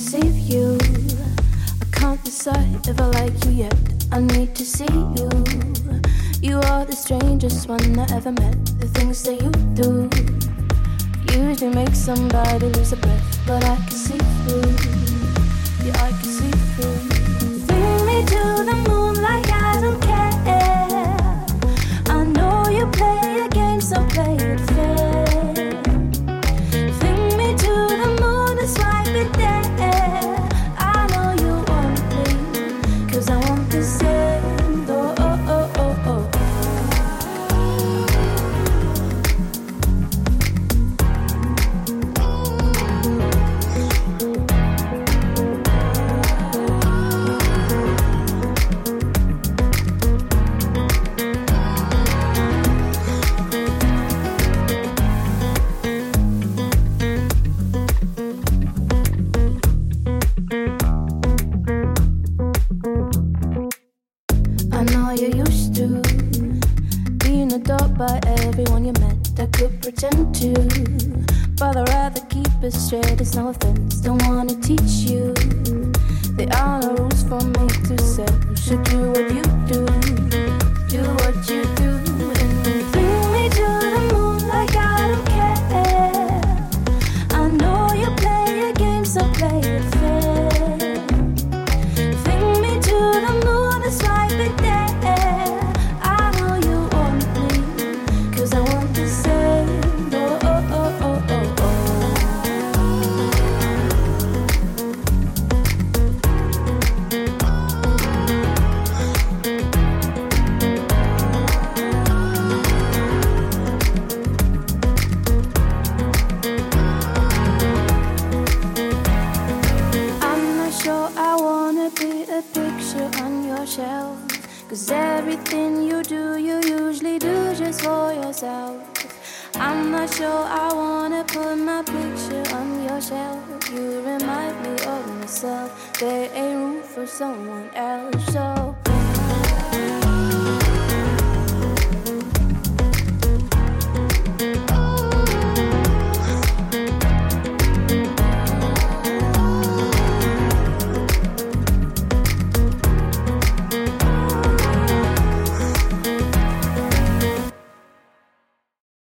deceive you. I can't decide if I like you yet. I need to see you. You are the strangest one I ever met. The things that you do usually make somebody lose a breath, but I can see through. Yeah, I can see through. Bring me to the moon like I don't care. I know you play a game, so play it fair. Bring me to the moon, that's why we're there. I know you want me, 'cause I want the same. Oh, oh, oh, oh, oh. I know you used to being adored by everyone you met. I could pretend to, but I'd rather keep it straight. It's no offense, don't wanna teach you. There are no rules for me to set. You should do what you do, do what you do. And bring me to the moon like I don't care. I know you play a game, so play it fair. Bring me to the moon, that's why we're there. I know you want me, 'cause I want the same. Oh, oh, oh, oh, oh, oh. I'm not sure I wanna be a picture on your shelf, 'cause everything you do, you usually do just for yourself. I'm not sure I wanna put my picture on your shelf. You remind me of myself. There ain't room for someone else, so